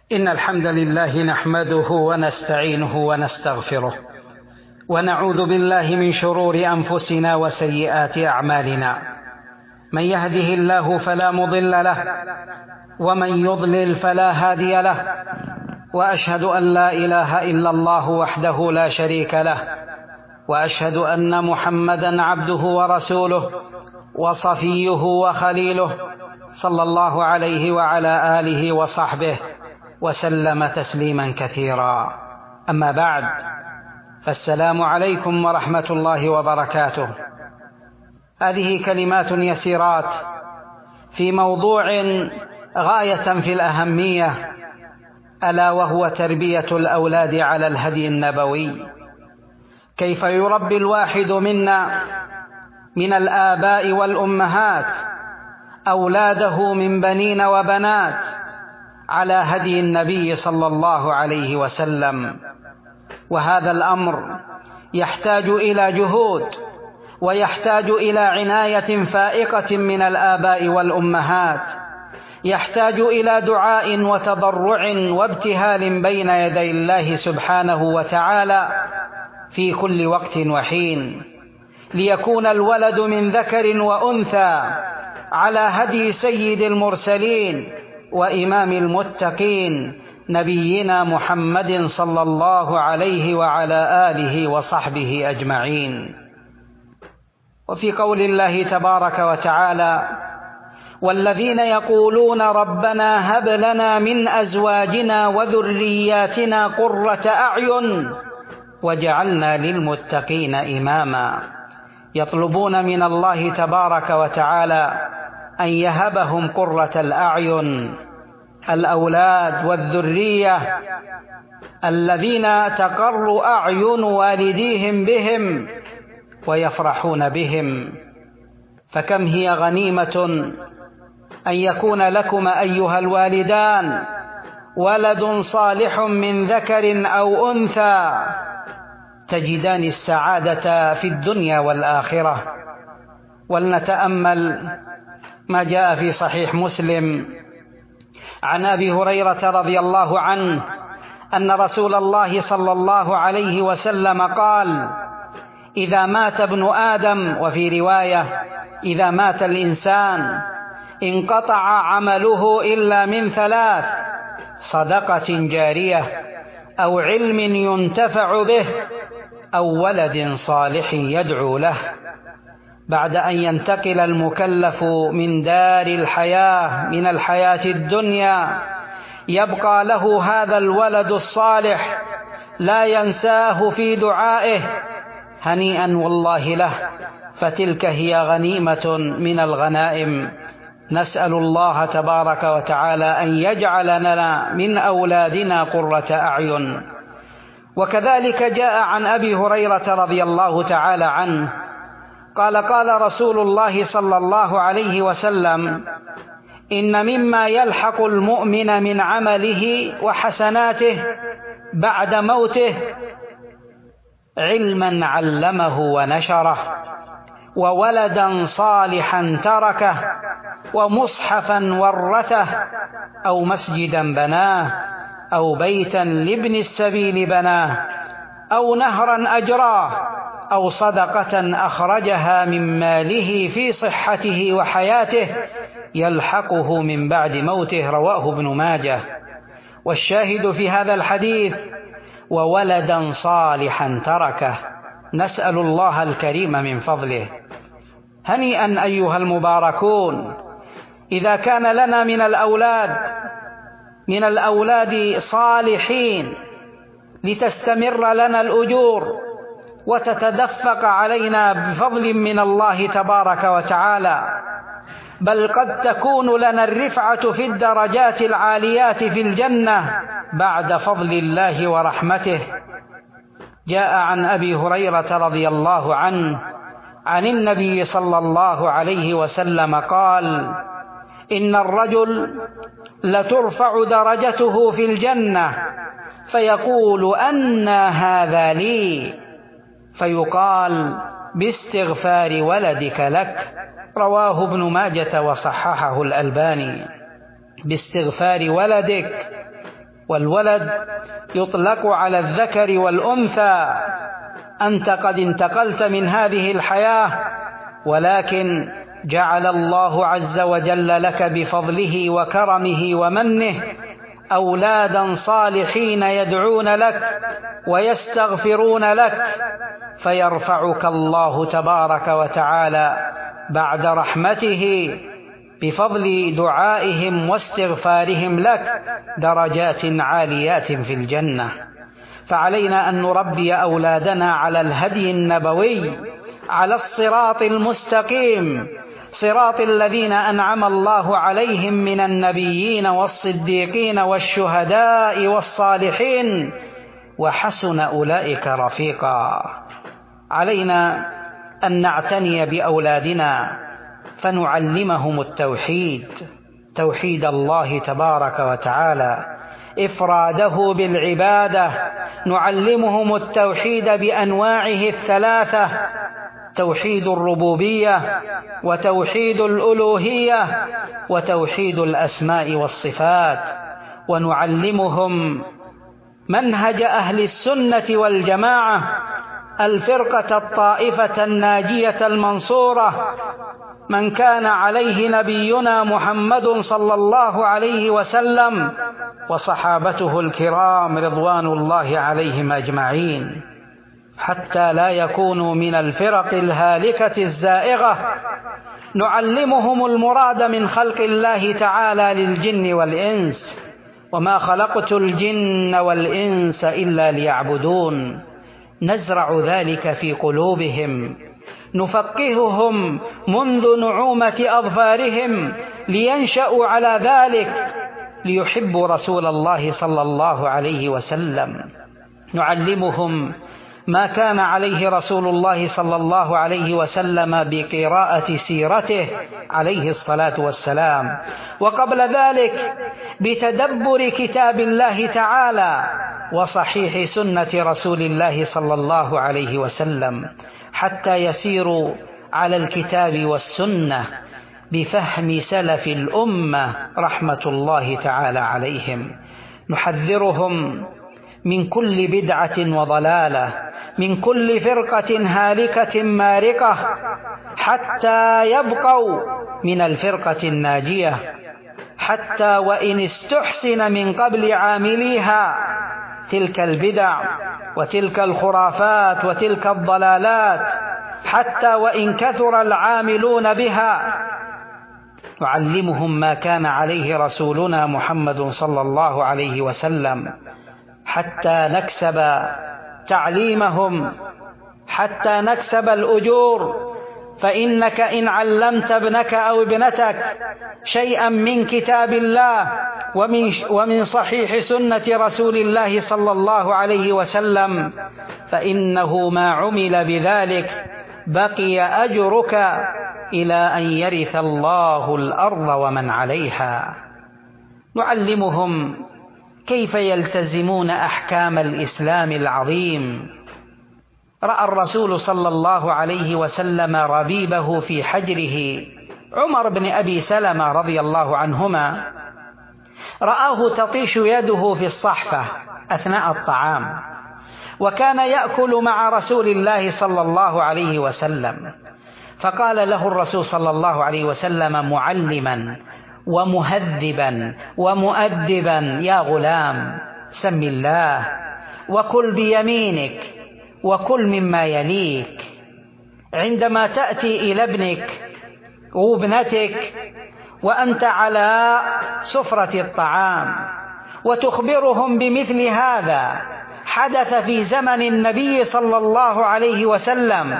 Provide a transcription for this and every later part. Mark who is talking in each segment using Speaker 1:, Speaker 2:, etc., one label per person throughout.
Speaker 1: إن الحمد لله نحمده ونستعينه ونستغفره، ونعوذ بالله من شرور أنفسنا وسيئات أعمالنا. من يهده الله فلا مضل له، ومن يضلل فلا هادي له، وأشهد أن لا إله إلا الله وحده لا شريك له، وأشهد أن محمدًا عبده ورسوله وصفيه وخليله، صلى الله عليه وعلى آله وصحبه وسلم تسليما كثيرا. أما بعد، فالسلام عليكم ورحمة الله وبركاته. هذه كلمات يسيرات في موضوع غاية في الأهمية، ألا وهو تربية الأولاد على الهدي النبوي. كيف يربي الواحد منا من الآباء والأمهات أولاده من بنين وبنات على هدي النبي صلى الله عليه وسلم؟ وهذا الأمر يحتاج إلى جهود، ويحتاج إلى عناية فائقة من الآباء والأمهات، يحتاج إلى دعاء وتضرع وابتهال بين يدي الله سبحانه وتعالى في كل وقت وحين، ليكون الولد من ذكر وأنثى على هدي سيد المرسلين وإمام المتقين نبينا محمد صلى الله عليه وعلى آله وصحبه أجمعين. وفي قول الله تبارك وتعالى: والذين يقولون ربنا هب لنا من أزواجنا وذرياتنا قرة أعين وجعلنا للمتقين إماما. يطلبون من الله تبارك وتعالى أن يهبهم قرة الأعين، الأولاد والذرية الذين تقر أعين والديهم بهم ويفرحون بهم. فكم هي غنيمة أن يكون لكم أيها الوالدان ولد صالح من ذكر أو أنثى، تجدان السعادة في الدنيا والآخرة. ولنتأمل ما جاء في صحيح مسلم عن أبي هريرة رضي الله عنه أن رسول الله صلى الله عليه وسلم قال: إذا مات ابن آدم، وفي رواية: إذا مات الإنسان انقطع عمله إلا من ثلاث: صدقة جارية، أو علم ينتفع به، أو ولد صالح يدعو له. بعد أن ينتقل المكلف من دار الحياة، من الحياة الدنيا، يبقى له هذا الولد الصالح لا ينساه في دعائه. هنيئا والله له، فتلك هي غنيمة من الغنائم. نسأل الله تبارك وتعالى أن يجعل لنا من أولادنا قرة أعين. وكذلك جاء عن أبي هريرة رضي الله تعالى عنه قال: قال رسول الله صلى الله عليه وسلم: إن مما يلحق المؤمن من عمله وحسناته بعد موته علما علمه ونشره، وولدا صالحا تركه، ومصحفا ورثه، أو مسجدا بناه، أو بيتا لابن السبيل بناه، أو نهرا أجراه، أو صدقة أخرجها من ماله في صحته وحياته يلحقه من بعد موته. رواه ابن ماجه. والشاهد في هذا الحديث: وولدا صالحا تركه. نسأل الله الكريم من فضله. هنيئا أيها المباركون إذا كان لنا من الأولاد صالحين لتستمر لنا الأجور وتتدفق علينا بفضل من الله تبارك وتعالى، بل قد تكون لنا الرفعة في الدرجات العاليات في الجنة بعد فضل الله ورحمته. جاء عن أبي هريرة رضي الله عنه عن النبي صلى الله عليه وسلم قال: إن الرجل لترفع درجته في الجنة فيقول: أنى هذا لي؟ فيقال: باستغفار ولدك لك. رواه ابن ماجة وصححه الألباني. باستغفار ولدك والولد يطلق على الذكر والأنثى. أنت قد انتقلت من هذه الحياة، ولكن جعل الله عز وجل لك بفضله وكرمه ومنه أولادا صالحين يدعون لك ويستغفرون لك، فيرفعك الله تبارك وتعالى بعد رحمته بفضل دعائهم واستغفارهم لك درجات عاليات في الجنة. فعلينا أن نربي أولادنا على الهدي النبوي، على الصراط المستقيم، صراط الذين أنعم الله عليهم من النبيين والصديقين والشهداء والصالحين، وحسن أولئك رفيقا. علينا أن نعتني بأولادنا فنعلمهم التوحيد، توحيد الله تبارك وتعالى، إفراده بالعبادة. نعلمهم التوحيد بأنواعه الثلاثة: توحيد الربوبية، وتوحيد الألوهية، وتوحيد الأسماء والصفات. ونعلمهم منهج أهل السنة والجماعة، الفرقة الطائفة الناجية المنصورة، من كان عليه نبينا محمد صلى الله عليه وسلم وصحابته الكرام رضوان الله عليهم أجمعين، حتى لا يكونوا من الفرق الهالكة الزائغة. نعلمهم المراد من خلق الله تعالى للجن والإنس: وما خلقت الجن والإنس إلا ليعبدون. نزرع ذلك في قلوبهم، نفقههم منذ نعومة أظفارهم لينشأوا على ذلك، ليحبوا رسول الله صلى الله عليه وسلم. نعلمهم ما كان عليه رسول الله صلى الله عليه وسلم بقراءة سيرته عليه الصلاة والسلام، وقبل ذلك بتدبر كتاب الله تعالى وصحيح سنة رسول الله صلى الله عليه وسلم، حتى يسيروا على الكتاب والسنة بفهم سلف الأمة رحمة الله تعالى عليهم. نحذرهم من كل بدعة وضلالة، من كل فرقة هالكة مارقة، حتى يبقوا من الفرقة الناجية، حتى وإن استحسن من قبل عامليها تلك البدع وتلك الخرافات وتلك الضلالات، حتى وإن كثر العاملون بها. نعلمهم ما كان عليه رسولنا محمد صلى الله عليه وسلم، حتى نكسب تعليمهم، حتى نكسب الأجور. فإنك إن علمت ابنك أو ابنتك شيئا من كتاب الله ومن صحيح سنة رسول الله صلى الله عليه وسلم، فإنه ما عمل بذلك بقي أجرك إلى أن يرث الله الأرض ومن عليها. نعلمهم كيف يلتزمون أحكام الإسلام العظيم. رأى الرسول صلى الله عليه وسلم ربيبه في حجره عمر بن أبي سلمة رضي الله عنهما، رآه تطيش يده في الصحفة أثناء الطعام، وكان يأكل مع رسول الله صلى الله عليه وسلم، فقال له الرسول صلى الله عليه وسلم معلما ومهذبا ومؤدبا: يا غلام، سم الله وكل بيمينك وكل مما يليك. عندما تأتي إلى ابنك وابنتك وأنت على سفرة الطعام وتخبرهم بمثل هذا حدث في زمن النبي صلى الله عليه وسلم،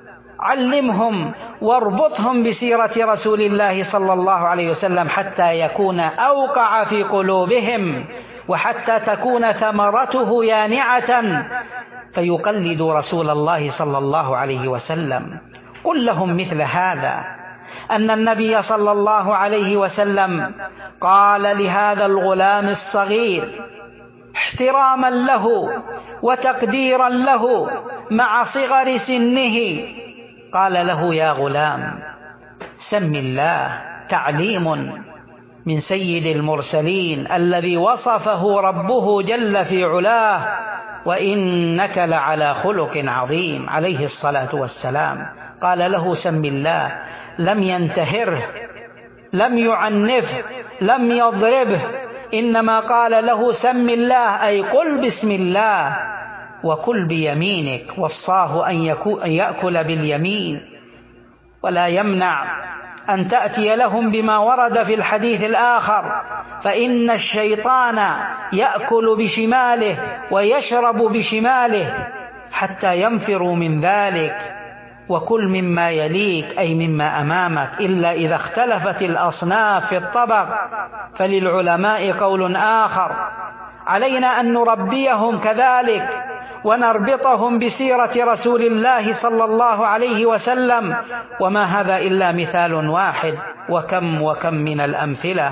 Speaker 1: علمهم واربطهم بسيرة رسول الله صلى الله عليه وسلم حتى يكون أوقع في قلوبهم، وحتى تكون ثمرته يانعة فيقلدوا رسول الله صلى الله عليه وسلم. قل لهم مثل هذا، أن النبي صلى الله عليه وسلم قال لهذا الغلام الصغير احتراما له وتقديرا له مع صغر سنه، قال له: يا غلام، سم الله. تعليم من سيد المرسلين الذي وصفه ربه جل في علاه: وإنك لعلى خلق عظيم، عليه الصلاة والسلام. قال له: سم الله، لم ينتهره، لم يعنفه، لم يضربه، إنما قال له: سم الله، أي قل بسم الله وكل بيمينك. وصاه أن يأكل باليمين، ولا يمنع أن تأتي لهم بما ورد في الحديث الآخر: فإن الشيطان يأكل بشماله ويشرب بشماله حتى ينفروا من ذلك. وكل مما يليك، أي مما أمامك، إلا إذا اختلفت الأصناف في الطبق فللعلماء قول آخر. علينا أن نربيهم كذلك ونربطهم بسيرة رسول الله صلى الله عليه وسلم، وما هذا إلا مثال واحد، وكم من الأمثلة.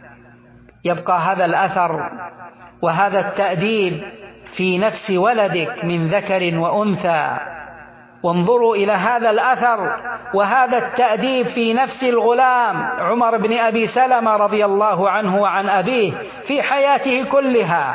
Speaker 1: يبقى هذا الأثر وهذا التأديب في نفس ولدك من ذكر وأنثى. وانظروا إلى هذا الأثر وهذا التأديب في نفس الغلام عمر بن أبي سلمة رضي الله عنه وعن أبيه في حياته كلها.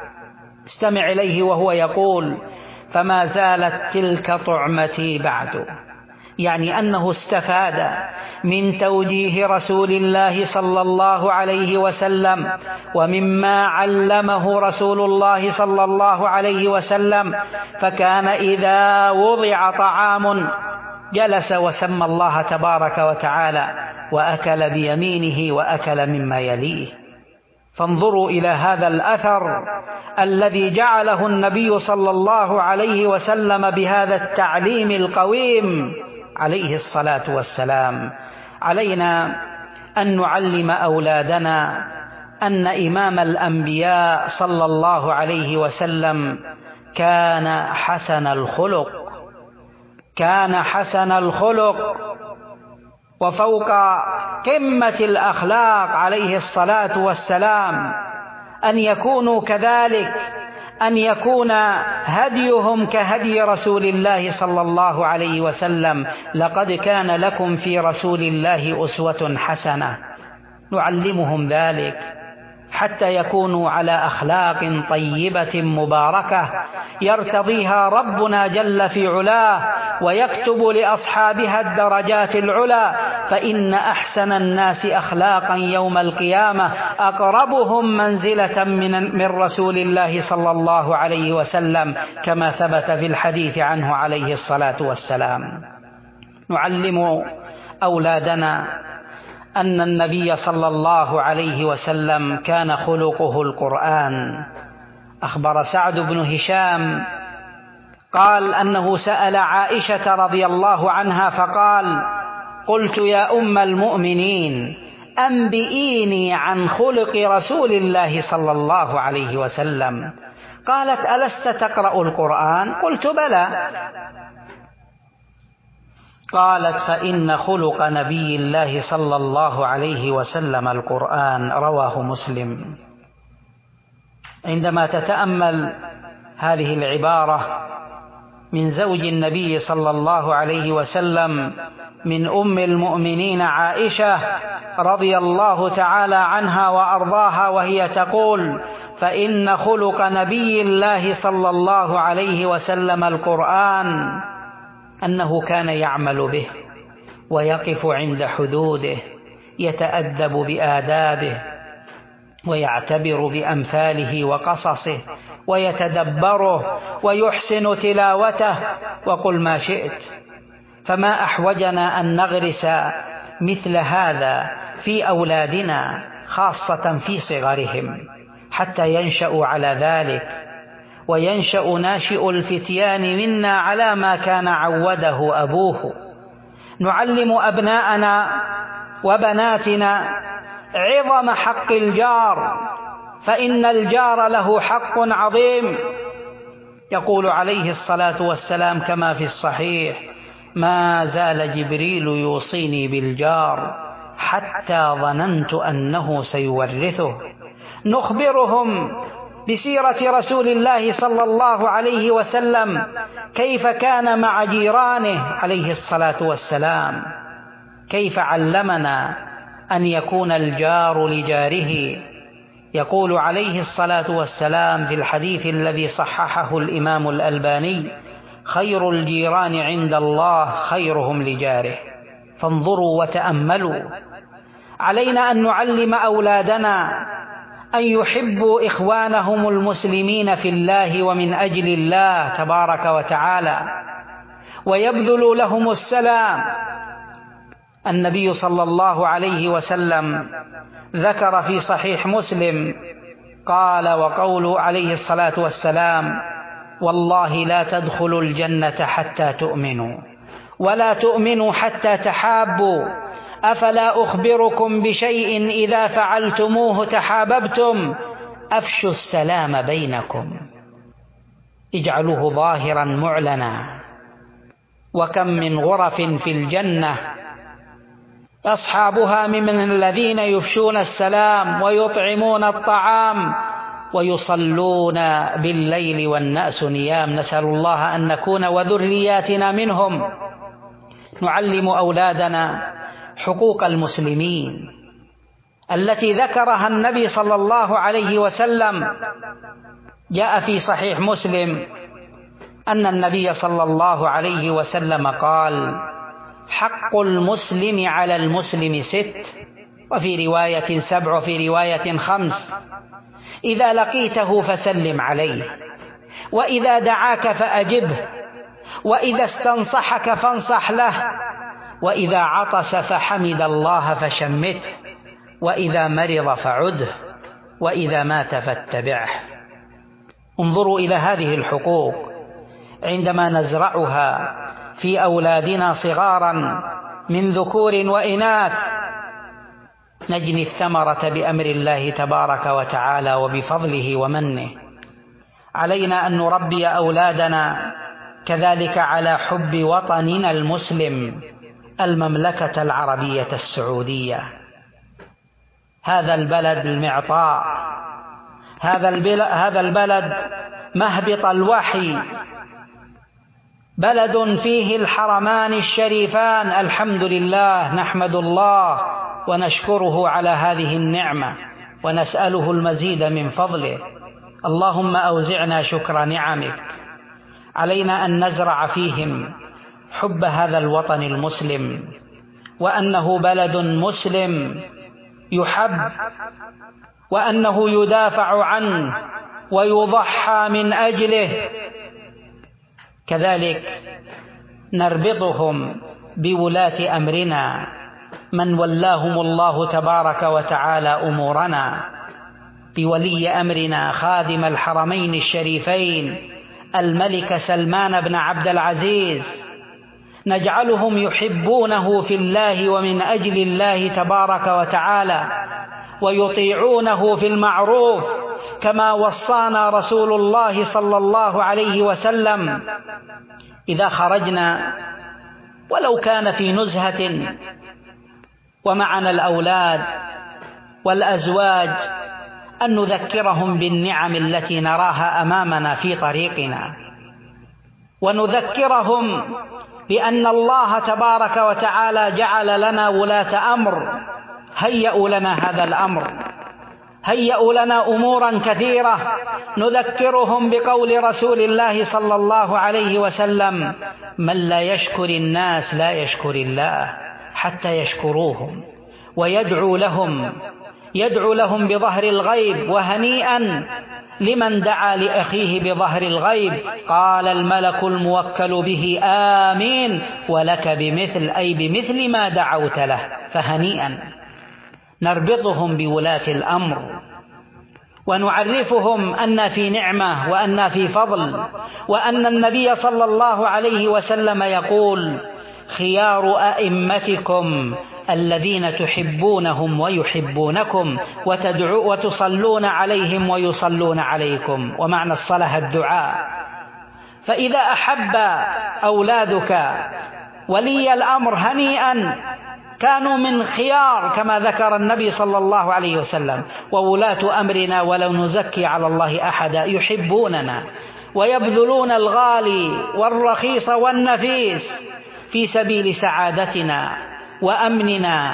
Speaker 1: استمع إليه وهو يقول: فما زالت تلك طعمتي بعد، يعني أنه استفاد من توجيه رسول الله صلى الله عليه وسلم ومما علمه رسول الله صلى الله عليه وسلم. فكان إذا وضع طعام جلس وسمى الله تبارك وتعالى وأكل بيمينه وأكل مما يليه. فانظروا إلى هذا الأثر الذي جعله النبي صلى الله عليه وسلم بهذا التعليم القويم عليه الصلاة والسلام. علينا أن نعلم أولادنا أن إمام الأنبياء صلى الله عليه وسلم كان حسن الخلق، كان حسن الخلق، وفوق قمة الأخلاق عليه الصلاة والسلام أن يكونوا كذلك، أن يكون هديهم كهدي رسول الله صلى الله عليه وسلم. لقد كان لكم في رسول الله أسوة حسنة. نعلمهم ذلك حتى يكونوا على أخلاق طيبة مباركة يرتضيها ربنا جل في علاه، ويكتب لأصحابها الدرجات العلى. فإن أحسن الناس أخلاقا يوم القيامة أقربهم منزلة من رسول الله صلى الله عليه وسلم، كما ثبت في الحديث عنه عليه الصلاة والسلام. نعلم أولادنا أن النبي صلى الله عليه وسلم كان خلقه القرآن. أخبر سعد بن هشام قال أنه سأل عائشة رضي الله عنها فقال: قلت يا أم المؤمنين أنبئيني عن خلق رسول الله صلى الله عليه وسلم. قالت: ألست تقرأ القرآن؟ قلت: بلى. قالت: فإن خلق نبي الله صلى الله عليه وسلم القرآن. رواه مسلم. عندما تتأمل هذه العبارة من زوج النبي صلى الله عليه وسلم من أم المؤمنين عائشة رضي الله تعالى عنها وأرضاها، وهي تقول: فإن خلق نبي الله صلى الله عليه وسلم القرآن، أنه كان يعمل به ويقف عند حدوده، يتأدب بآدابه ويعتبر بأمثاله وقصصه ويتدبره ويحسن تلاوته. وقل ما شئت، فما أحوجنا أن نغرس مثل هذا في أولادنا خاصة في صغرهم حتى ينشأوا على ذلك، وينشأ ناشئ الفتيان منا على ما كان عوده أبوه. نعلم أبناءنا وبناتنا عظم حق الجار، فإن الجار له حق عظيم. يقول عليه الصلاة والسلام كما في الصحيح: ما زال جبريل يوصيني بالجار حتى ظننت أنه سيورثه. نخبرهم بسيرة رسول الله صلى الله عليه وسلم كيف كان مع جيرانه عليه الصلاة والسلام، كيف علمنا أن يكون الجار لجاره. يقول عليه الصلاة والسلام في الحديث الذي صححه الإمام الألباني: خير الجيران عند الله خيرهم لجاره. فانظروا وتأملوا. علينا أن نعلم أولادنا أن يحبوا إخوانهم المسلمين في الله ومن أجل الله تبارك وتعالى، ويبذلوا لهم السلام. النبي صلى الله عليه وسلم ذكر في صحيح مسلم قال وقول عليه الصلاة والسلام: والله لا تدخلوا الجنة حتى تؤمنوا، ولا تؤمنوا حتى تحابوا، أفلا أخبركم بشيء إذا فعلتموه تحاببتم؟ أفشوا السلام بينكم، اجعلوه ظاهرا معلنا. وكم من غرف في الجنة أصحابها من الذين يفشون السلام ويطعمون الطعام ويصلون بالليل والناس نيام. نسأل الله أن نكون وذرياتنا منهم. نعلم أولادنا حقوق المسلمين التي ذكرها النبي صلى الله عليه وسلم. جاء في صحيح مسلم أن النبي صلى الله عليه وسلم قال: حق المسلم على المسلم 6، وفي رواية 7، وفي رواية 5. إذا لقيته فسلم عليه، وإذا دعاك فأجبه، وإذا استنصحك فانصح له، وإذا عطس فحمد الله فشمته، وإذا مرض فعده، وإذا مات فاتبعه. انظروا إلى هذه الحقوق عندما نزرعها في أولادنا صغارا من ذكور وإناث، نجني الثمرة بأمر الله تبارك وتعالى وبفضله ومنه. علينا أن نربي أولادنا كذلك على حب وطننا المسلم، المملكة العربية السعودية. هذا البلد المعطاء، هذا البلد مهبط الوحي، بلد فيه الحرمان الشريفان. الحمد لله، نحمد الله ونشكره على هذه النعمة ونسأله المزيد من فضله. اللهم أوزعنا شكر نعمك. علينا أن نزرع فيهم حب هذا الوطن المسلم، وأنه بلد مسلم يحب، وأنه يدافع عنه ويضحى من أجله. كذلك نربطهم بولاة أمرنا من ولاهم الله تبارك وتعالى أمورنا، بولي أمرنا خادم الحرمين الشريفين الملك سلمان بن عبد العزيز. نجعلهم يحبونه في الله ومن أجل الله تبارك وتعالى، ويطيعونه في المعروف كما وصانا رسول الله صلى الله عليه وسلم. إذا خرجنا ولو كان في نزهة ومعنا الأولاد والأزواج، أن نذكرهم بالنعم التي نراها أمامنا في طريقنا، ونذكرهم بأن الله تبارك وتعالى جعل لنا ولاة أمر، هيئوا لنا هذا الأمر، هيئوا لنا أمورا كثيرة. نذكرهم بقول رسول الله صلى الله عليه وسلم: من لا يشكر الناس لا يشكر الله حتى يشكروهم. ويدعو لهم بظهر الغيب، وهنيئا لمن دعا لأخيه بظهر الغيب. قال الملك الموكل به: آمين، ولك بمثل، أي بمثل ما دعوت له، فهنيئا. نربطهم بولاة الأمر، ونعرفهم أن في نعمة وأن في فضل، وأن النبي صلى الله عليه وسلم يقول: خيار أئمتكم الذين تحبونهم ويحبونكم، وتصلون عليهم ويصلون عليكم. ومعنى الصلاة الدعاء. فإذا أحب أولادك ولي الأمر هنيئا، كانوا من خيار كما ذكر النبي صلى الله عليه وسلم. وولاة أمرنا ولو نزكي على الله أحدا يحبوننا ويبذلون الغالي والرخيص والنفيس في سبيل سعادتنا وأمننا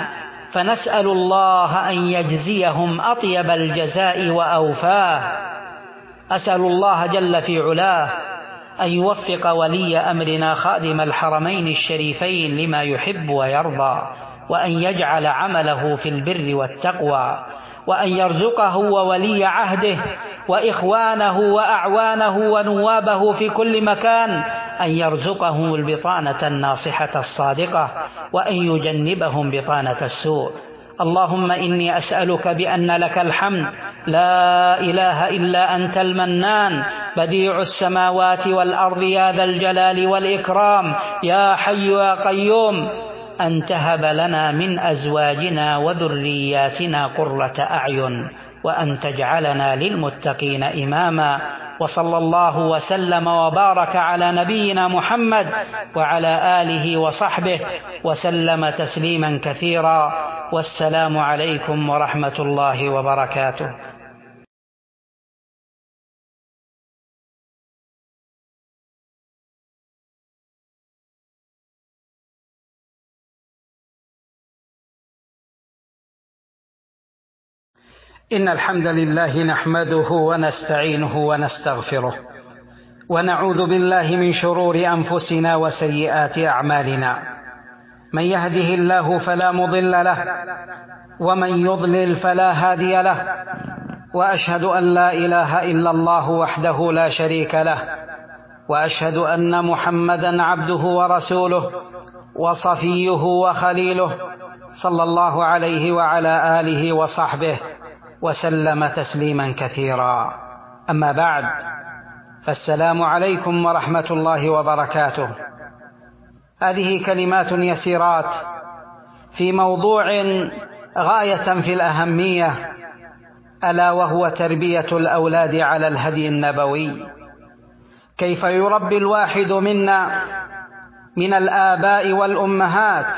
Speaker 1: فنسأل الله أن يجزيهم أطيب الجزاء وأوفاه. أسأل الله جل في علاه أن يوفق ولي أمرنا خادم الحرمين الشريفين لما يحب ويرضى، وأن يجعل عمله في البر والتقوى، وأن يرزقه وولي عهده وإخوانه وأعوانه ونوابه في كل مكان أن يرزقهم البطانة الناصحة الصادقة، وأن يجنبهم بطانة السوء. اللهم إني أسألك بأن لك الحمد لا إله إلا أنت المنان بديع السماوات والأرض يا ذا الجلال والإكرام يا حي يا قيوم، أن تهب لنا من أزواجنا وذرياتنا قرة أعين، وأن تجعلنا للمتقين إماما. وصلى الله وسلم وبارك على نبينا محمد وعلى آله وصحبه وسلم تسليما كثيرا، والسلام عليكم ورحمة الله وبركاته. إن الحمد لله نحمده ونستعينه ونستغفره، ونعوذ بالله من شرور أنفسنا وسيئات أعمالنا. من يهده الله فلا مضل له، ومن يضلل فلا هادي له، وأشهد أن لا إله إلا الله وحده لا شريك له، وأشهد أن محمدا عبده ورسوله وصفيه وخليله، صلى الله عليه وعلى آله وصحبه وسلم تسليما كثيرا. أما بعد، فالسلام عليكم ورحمة الله وبركاته. هذه كلمات يسيرات في موضوع غاية في الأهمية، ألا وهو تربية الأولاد على الهدي النبوي. كيف يربي الواحد منا من الآباء والأمهات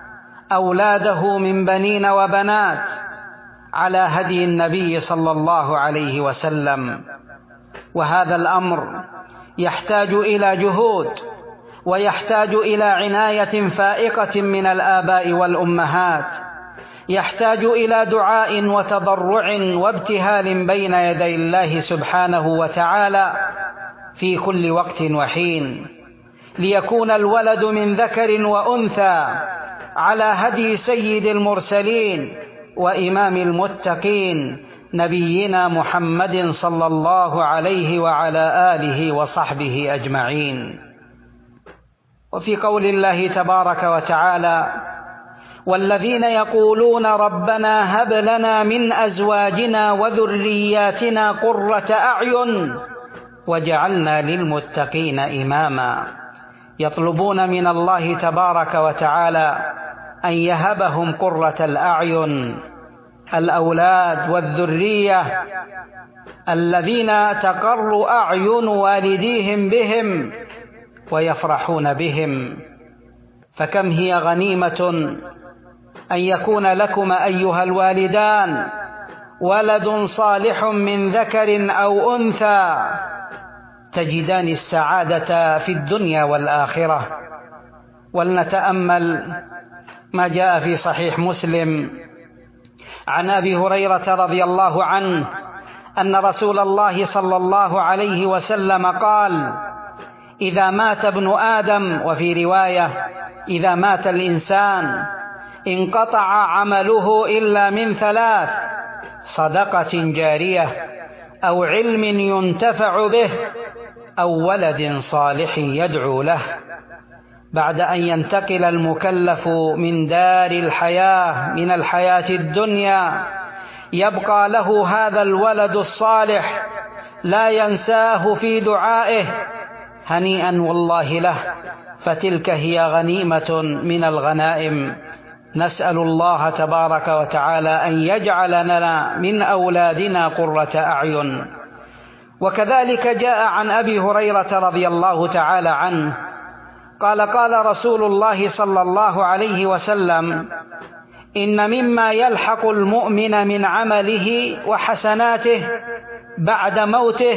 Speaker 1: أولاده من بنين وبنات على هدي النبي صلى الله عليه وسلم. وهذا الأمر يحتاج إلى جهود، ويحتاج إلى عناية فائقة من الآباء والأمهات، يحتاج إلى دعاء وتضرع وابتهال بين يدي الله سبحانه وتعالى في كل وقت وحين، ليكون الولد من ذكر وأنثى على هدي سيد المرسلين وإمام المتقين نبينا محمد صلى الله عليه وعلى آله وصحبه أجمعين. وفي قول الله تبارك وتعالى: والذين يقولون ربنا هب لنا من أزواجنا وذرياتنا قرة أعين وجعلنا للمتقين إماما، يطلبون من الله تبارك وتعالى أن يهبهم قرة الأعين، الأولاد والذرية الذين تقر أعين والديهم بهم ويفرحون بهم. فكم هي غنيمة أن يكون لكما أيها الوالدان ولد صالح من ذكر أو أنثى، تجدان السعادة في الدنيا والآخرة. ولنتأمل ما جاء في صحيح مسلم عن أبي هريرة رضي الله عنه أن رسول الله صلى الله عليه وسلم قال: إذا مات ابن آدم، وفي رواية: إذا مات الإنسان انقطع عمله إلا من ثلاث: صدقة جارية، أو علم ينتفع به، أو ولد صالح يدعو له. بعد أن ينتقل المكلف من دار الحياة من الحياة الدنيا، يبقى له هذا الولد الصالح لا ينساه في دعائه، هنيئا والله له، فتلك هي غنيمة من الغنائم. نسأل الله تبارك وتعالى أن يجعل لنا من أولادنا قرة أعين. وكذلك جاء عن أبي هريرة رضي الله تعالى عنه قال: قال رسول الله صلى الله عليه وسلم: إن مما يلحق المؤمن من عمله وحسناته بعد موته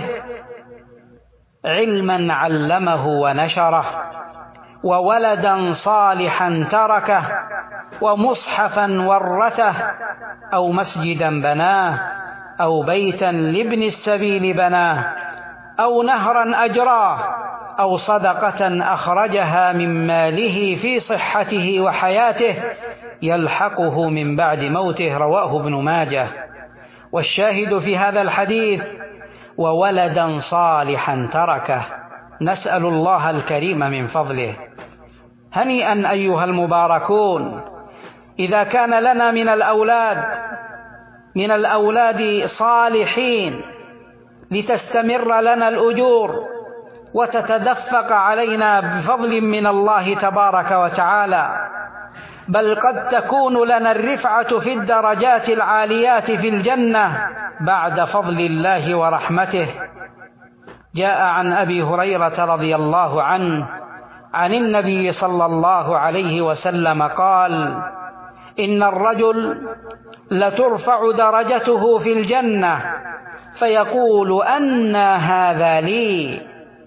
Speaker 1: علما علمه ونشره، وولدا صالحا تركه، ومصحفا ورثه، أو مسجدا بناه، أو بيتا لابن السبيل بناه، أو نهرا أجراه، أو صدقة أخرجها من ماله في صحته وحياته يلحقه من بعد موته. رواه ابن ماجه. والشاهد في هذا الحديث: وولدا صالحا تركه. نسأل الله الكريم من فضله. هنيئا أيها المباركون إذا كان لنا من الأولاد صالحين لتستمر لنا الأجور وتتدفق علينا بفضل من الله تبارك وتعالى، بل قد تكون لنا الرفعة في الدرجات العاليات في الجنة بعد فضل الله ورحمته. جاء عن أبي هريرة رضي الله عنه عن النبي صلى الله عليه وسلم قال: إن الرجل لترفع درجته في الجنة فيقول: أنى هذا لي؟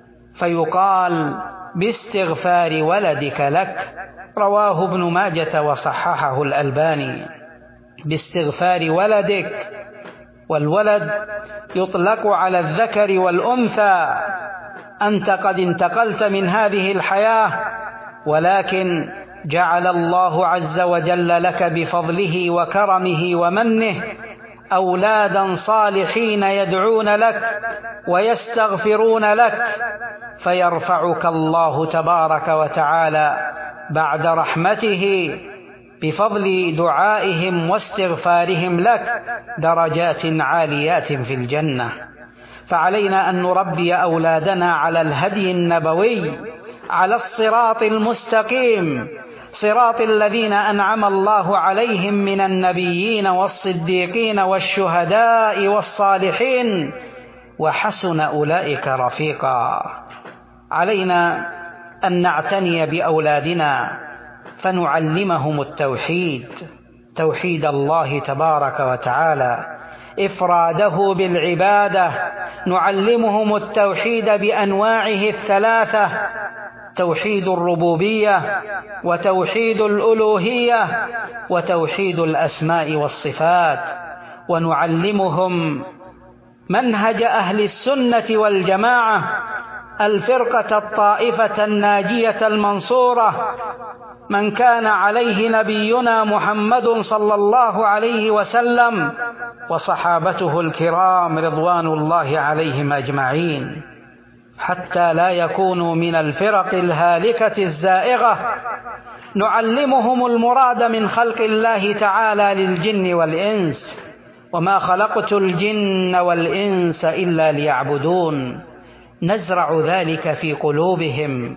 Speaker 1: فيقال: باستغفار ولدك لك. رواه ابن ماجة وصححه الألباني. باستغفار ولدك، والولد يطلق على الذكر والأنثى. أنت قد انتقلت من هذه الحياة، ولكن جعل الله عز وجل لك بفضله وكرمه ومنه أولادا صالحين يدعون لك ويستغفرون لك، فيرفعك الله تبارك وتعالى بعد رحمته بفضل دعائهم واستغفارهم لك درجات عاليات في الجنة. فعلينا أن نربي أولادنا على الهدي النبوي، على الصراط المستقيم، صراط الذين أنعم الله عليهم من النبيين والصديقين والشهداء والصالحين، وحسن أولئك رفيقا. علينا أن نعتني بأولادنا فنعلمهم التوحيد، توحيد الله تبارك وتعالى، إفراده بالعبادة. نعلمهم التوحيد بأنواعه الثلاثة: توحيد الربوبية، وتوحيد الألوهية، وتوحيد الأسماء والصفات. ونعلمهم منهج أهل السنة والجماعة، الفرقة الطائفة الناجية المنصورة، من كان عليه نبينا محمد صلى الله عليه وسلم وصحابته الكرام رضوان الله عليهم أجمعين، حتى لا يكونوا من الفرق الهالكة الزائغة. نعلمهم المراد من خلق الله تعالى للجن والإنس: وما خلقت الجن والإنس إلا ليعبدون. نزرع ذلك في قلوبهم،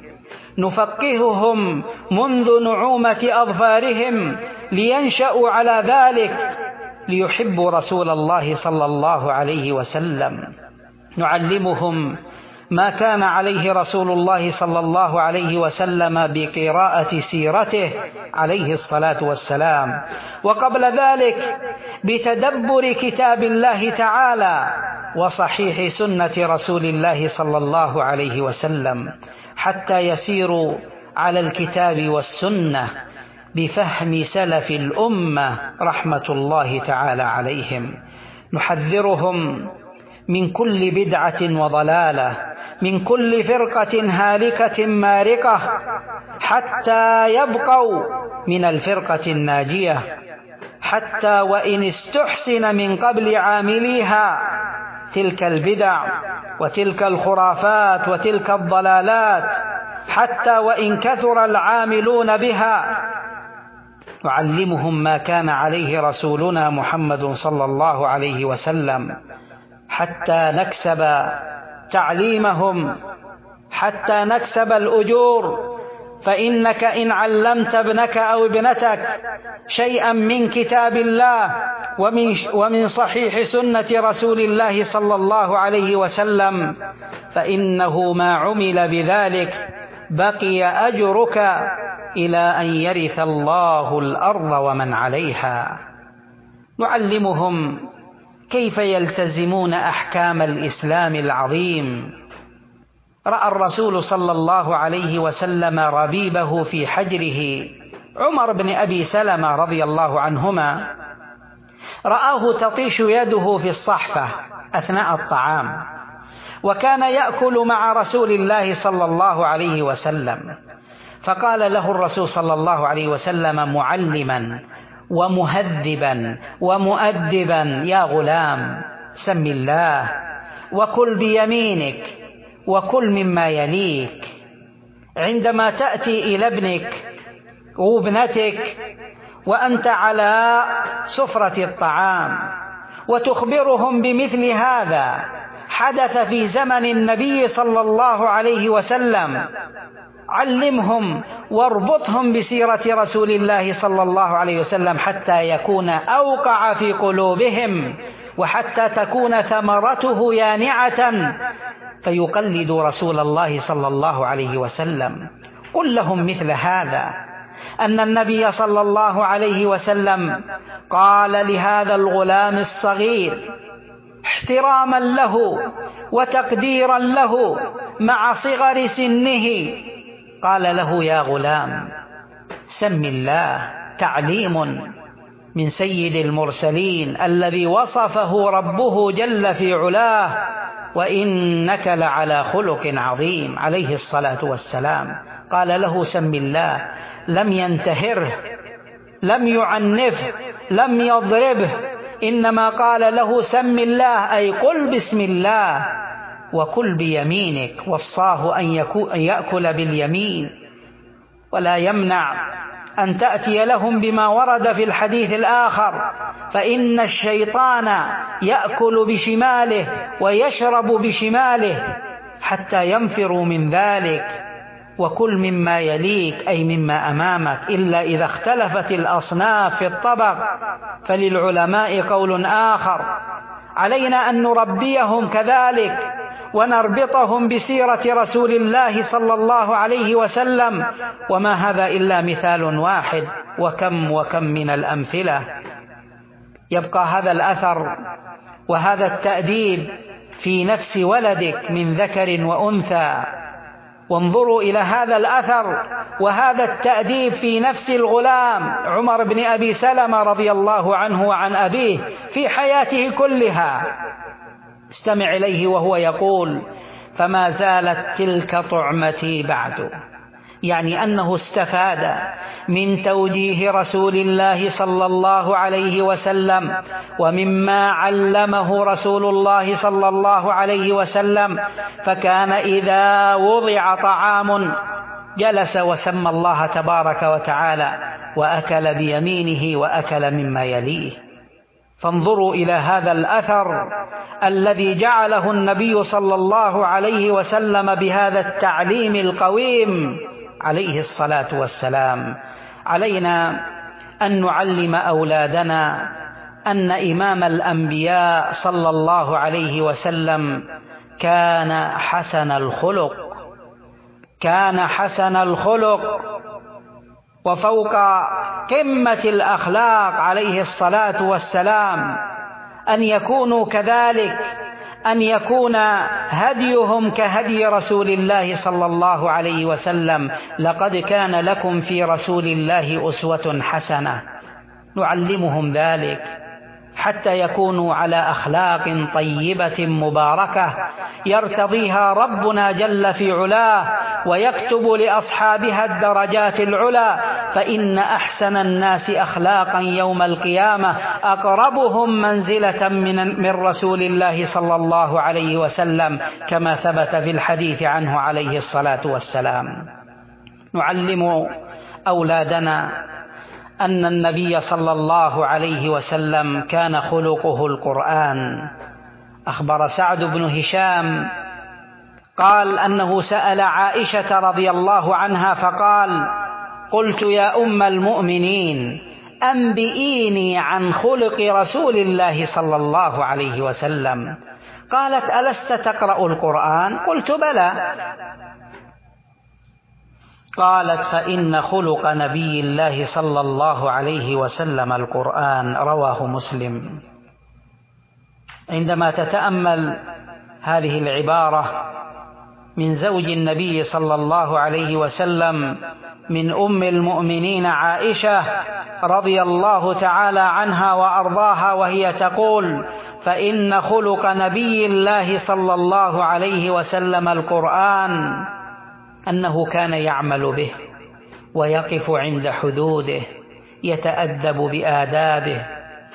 Speaker 1: نفقههم منذ نعومة أظفارهم لينشأوا على ذلك، ليحبوا رسول الله صلى الله عليه وسلم. نعلمهم ما كان عليه رسول الله صلى الله عليه وسلم بقراءة سيرته عليه الصلاة والسلام، وقبل ذلك بتدبر كتاب الله تعالى وصحيح سنة رسول الله صلى الله عليه وسلم، حتى يسيروا على الكتاب والسنة بفهم سلف الأمة رحمة الله تعالى عليهم. نحذرهم من كل بدعة وضلالة، من كل فرقة هالكة مارقة، حتى يبقوا من الفرقة الناجية، حتى وإن استحسن من قبل عامليها تلك البدع وتلك الخرافات وتلك الضلالات، حتى وإن كثر العاملون بها. نعلمهم ما كان عليه رسولنا محمد صلى الله عليه وسلم، حتى نكسب تعليمهم، حتى نكسب الأجور. فإنك إن علمت ابنك أو ابنتك شيئا من كتاب الله ومن صحيح سنة رسول الله صلى الله عليه وسلم، فإنه ما عمل بذلك بقي أجرك إلى أن يرث الله الأرض ومن عليها. نعلمهم كيف يلتزمون أحكام الإسلام العظيم. رأى الرسول صلى الله عليه وسلم ربيبه في حجره عمر بن أبي سلمة رضي الله عنهما رآه تطيش يده في الصحفة أثناء الطعام، وكان يأكل مع رسول الله صلى الله عليه وسلم، فقال له الرسول صلى الله عليه وسلم معلما ومهذبا ومؤدبا: يا غلام، سم الله وكل بيمينك وكل مما يليك. عندما تأتي إلى ابنك وابنتك وأنت على سفرة الطعام وتخبرهم بمثل هذا حدث في زمن النبي صلى الله عليه وسلم، علمهم واربطهم بسيرة رسول الله صلى الله عليه وسلم حتى يكون أوقع في قلوبهم، وحتى تكون ثمرته يانعة فيقلدوا رسول الله صلى الله عليه وسلم. قل لهم مثل هذا، أن النبي صلى الله عليه وسلم قال لهذا الغلام الصغير احتراما له وتقديرا له مع صغر سنه، قال له: يا غلام، سم الله. تعليم من سيد المرسلين الذي وصفه ربه جل في علاه: وإنك لعلى خلق عظيم، عليه الصلاة والسلام. قال له: سم الله. لم ينتهره، لم يعنفه، لم يضربه، إنما قال له: سم الله، أي قل بسم الله وكل بيمينك. وصاه أن يأكل باليمين، ولا يمنع أن تأتي لهم بما ورد في الحديث الآخر: فإن الشيطان يأكل بشماله ويشرب بشماله حتى ينفروا من ذلك. وكل مما يليك، أي مما أمامك، إلا إذا اختلفت الأصناف في الطبق فللعلماء قول آخر. علينا أن نربيهم كذلك ونربطهم بسيرة رسول الله صلى الله عليه وسلم، وما هذا إلا مثال واحد، وكم من الأمثلة. يبقى هذا الأثر وهذا التأديب في نفس ولدك من ذكر وأنثى. وانظروا إلى هذا الأثر وهذا التأديب في نفس الغلام عمر بن أبي سلمة رضي الله عنه وعن أبيه في حياته كلها. استمع إليه وهو يقول: فما زالت تلك طعمتي بعد، يعني أنه استفاد من توجيه رسول الله صلى الله عليه وسلم ومما علمه رسول الله صلى الله عليه وسلم. فكان إذا وضع طعام جلس وسمى الله تبارك وتعالى وأكل بيمينه وأكل مما يليه. فانظروا إلى هذا الأثر الذي جعله النبي صلى الله عليه وسلم بهذا التعليم القويم عليه الصلاة والسلام. علينا أن نعلم أولادنا أن إمام الأنبياء صلى الله عليه وسلم كان حسن الخلق، كان حسن الخلق، وفوق قمة الأخلاق عليه الصلاة والسلام أن يكونوا كذلك، أن يكون هديهم كهدي رسول الله صلى الله عليه وسلم. لقد كان لكم في رسول الله أسوة حسنة. نعلمهم ذلك حتى يكونوا على أخلاق طيبة مباركة يرتضيها ربنا جل في علاه، ويكتب لأصحابها الدرجات العلى. فإن أحسن الناس أخلاقا يوم القيامة أقربهم منزلة من رسول الله صلى الله عليه وسلم، كما ثبت في الحديث عنه عليه الصلاة والسلام. نعلم أولادنا أن النبي صلى الله عليه وسلم كان خلقه القرآن. أخبر سعد بن هشام قال أنه سأل عائشة رضي الله عنها فقال: قلت يا أم المؤمنين أنبئيني عن خلق رسول الله صلى الله عليه وسلم. قالت: ألست تقرأ القرآن؟ قلت: بلى. قالت: فإن خلق نبي الله صلى الله عليه وسلم القرآن. رواه مسلم. عندما تتأمل هذه العبارة من زوج النبي صلى الله عليه وسلم، من أم المؤمنين عائشة رضي الله تعالى عنها وأرضاها، وهي تقول: فإن خلق نبي الله صلى الله عليه وسلم القرآن، أنه كان يعمل به ويقف عند حدوده، يتأدب بآدابه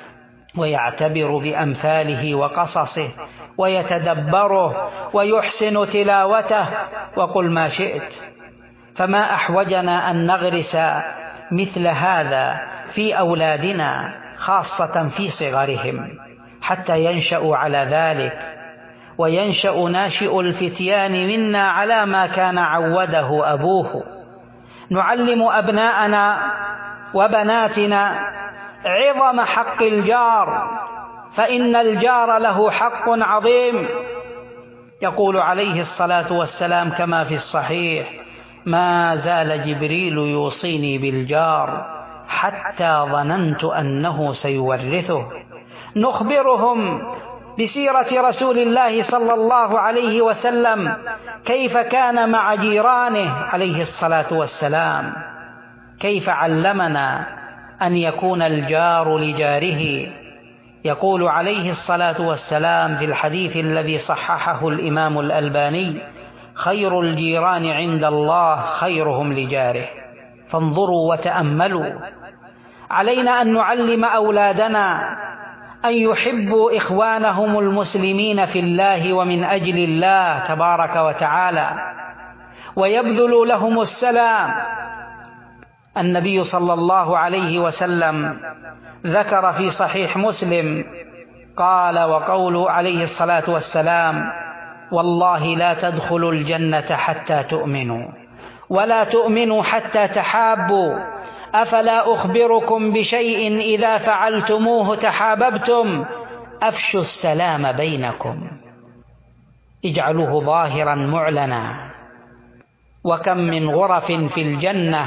Speaker 1: ويعتبر بأمثاله وقصصه ويتدبره ويحسن تلاوته. وقل ما شئت، فما أحوجنا أن نغرس مثل هذا في أولادنا، خاصة في صغرهم، حتى ينشأوا على ذلك، وينشأ ناشئ الفتيان منا على ما كان عوده أبوه. نعلم أبناءنا وبناتنا عظم حق الجار، فإن الجار له حق عظيم. يقول عليه الصلاة والسلام كما في الصحيح: ما زال جبريل يوصيني بالجار حتى ظننت أنه سيورثه. نخبرهم بسيرة رسول الله صلى الله عليه وسلم، كيف كان مع جيرانه عليه الصلاة والسلام، كيف علمنا أن يكون الجار لجاره. يقول عليه الصلاة والسلام في الحديث الذي صححه الإمام الألباني: خير الجيران عند الله خيرهم لجاره. فانظروا وتأملوا. علينا أن نعلم أولادنا أن يحبوا إخوانهم المسلمين في الله ومن أجل الله تبارك وتعالى، ويبذلوا لهم السلام. النبي صلى الله عليه وسلم ذكر في صحيح مسلم قال: وقول عليه الصلاة والسلام: والله لا تدخلوا الجنة حتى تؤمنوا، ولا تؤمنوا حتى تحابوا، أفلا أخبركم بشيء إذا فعلتموه تحاببتم؟ أفشوا السلام بينكم، اجعلوه ظاهرا معلنا. وكم من غرف في الجنة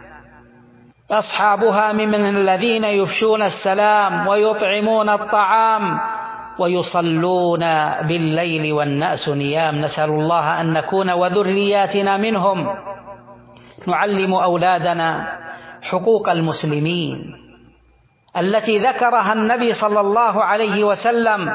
Speaker 1: أصحابها من الذين يفشون السلام ويطعمون الطعام ويصلون بالليل والناس نيام. نسأل الله أن نكون وذرياتنا منهم. نعلم أولادنا حقوق المسلمين التي ذكرها النبي صلى الله عليه وسلم.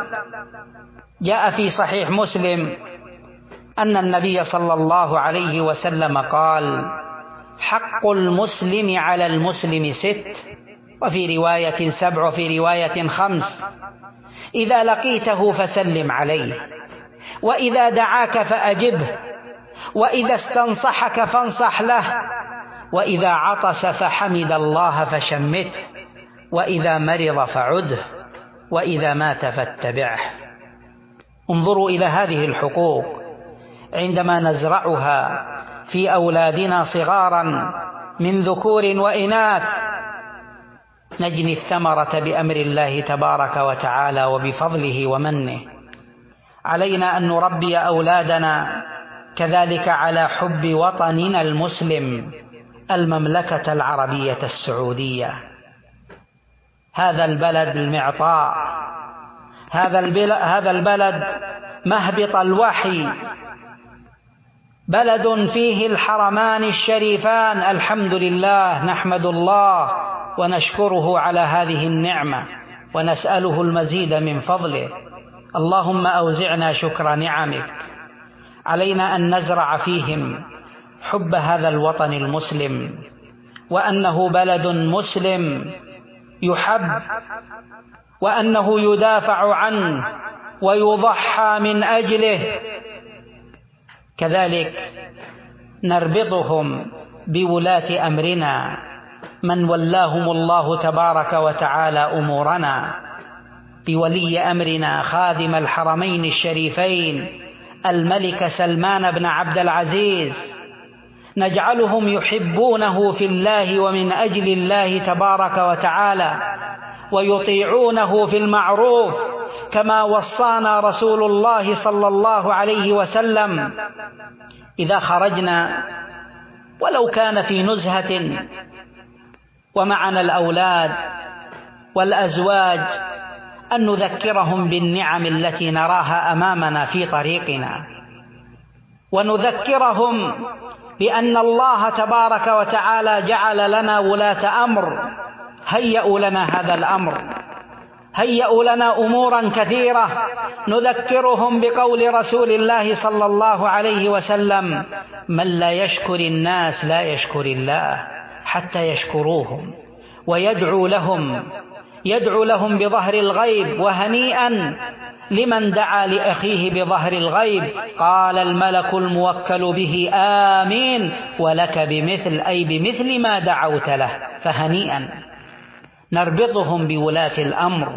Speaker 1: جاء في صحيح مسلم أن النبي صلى الله عليه وسلم قال: حق المسلم على المسلم 6، وفي رواية 7، وفي رواية 5: إذا لقيته فسلم عليه، وإذا دعاك فأجبه، وإذا استنصحك فانصح له، وإذا عطس فحمد الله فشمته، وإذا مرض فعده، وإذا مات فاتبعه. انظروا إلى هذه الحقوق عندما نزرعها في أولادنا صغارا من ذكور وإناث، نجني الثمرة بأمر الله تبارك وتعالى وبفضله ومنه. علينا أن نربي أولادنا كذلك على حب وطننا المسلم، المملكة العربية السعودية. هذا البلد المعطاء، هذا البلد مهبط الوحي، بلد فيه الحرمان الشريفان. الحمد لله، نحمد الله ونشكره على هذه النعمة ونسأله المزيد من فضله. اللهم أوزعنا شكر نعمك. علينا أن نزرع فيهم حب هذا الوطن المسلم، وأنه بلد مسلم يحب، وأنه يدافع عنه ويضحى من أجله. كذلك نربطهم بولاة أمرنا، من ولاهم الله تبارك وتعالى أمورنا، بولي أمرنا خادم الحرمين الشريفين الملك سلمان بن عبد العزيز، نجعلهم يحبونه في الله ومن أجل الله تبارك وتعالى، ويطيعونه في المعروف كما وصانا رسول الله صلى الله عليه وسلم. إذا خرجنا ولو كان في نزهة ومعنا الأولاد والأزواج، أن نذكرهم بالنعم التي نراها أمامنا في طريقنا، ونذكرهم بأن الله تبارك وتعالى جعل لنا ولاة أمر هيئوا لنا هذا الأمر، هيئوا لنا أمورا كثيرة. نذكرهم بقول رسول الله صلى الله عليه وسلم: من لا يشكر الناس لا يشكر الله حتى يشكروهم. يدعو لهم بظهر الغيب، وهنيئا لمن دعا لأخيه بظهر الغيب. قال الملك الموكل به: آمين ولك بمثل، أي بمثل ما دعوت له، فهنيئا. نربطهم بولاة الأمر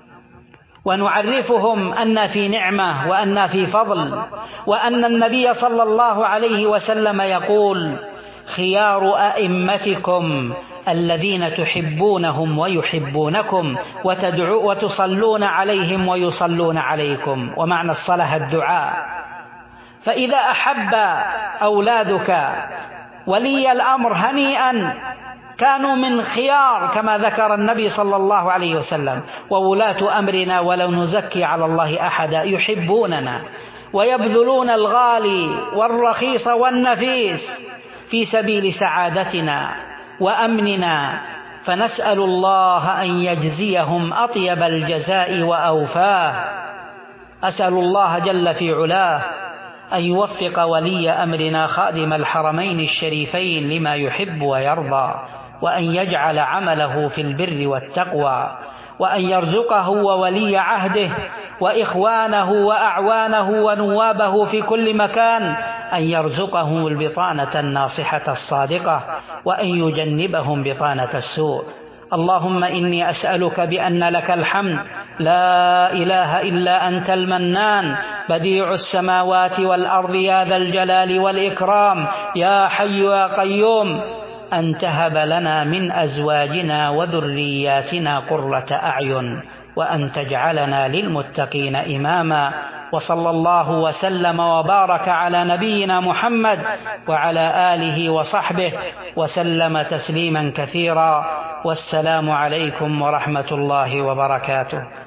Speaker 1: ونعرفهم أن في نعمة وأن في فضل، وأن النبي صلى الله عليه وسلم يقول: خيار أئمتكم الذين تحبونهم ويحبونكم وتصلون عليهم ويصلون عليكم. ومعنى الصلاة الدعاء. فإذا أحب أولادك ولي الأمر هنيئا، كانوا من خيار كما ذكر النبي صلى الله عليه وسلم. وولاة أمرنا ولو نزكي على الله أحدا يحبوننا ويبذلون الغالي والرخيص والنفيس في سبيل سعادتنا وأمننا، فنسأل الله أن يجزيهم أطيب الجزاء وأوفاه. أسأل الله جل في علاه أن يوفق ولي أمرنا خادم الحرمين الشريفين لما يحب ويرضى، وأن يجعل عمله في البر والتقوى، وأن يرزقه وولي عهده وإخوانه وأعوانه ونوابه في كل مكان أن يرزقهم البطانة الناصحة الصادقة، وأن يجنبهم بطانة السوء. اللهم إني أسألك بأن لك الحمد لا إله إلا أنت المنان بديع السماوات والأرض يا ذا الجلال والإكرام يا حي يا قيوم، أن تهب لنا من أزواجنا وذرياتنا قرة أعين، وأن تجعلنا للمتقين إماما. وصلى الله وسلم وبارك على نبينا محمد وعلى آله وصحبه وسلم تسليما كثيرا. والسلام عليكم ورحمة الله وبركاته.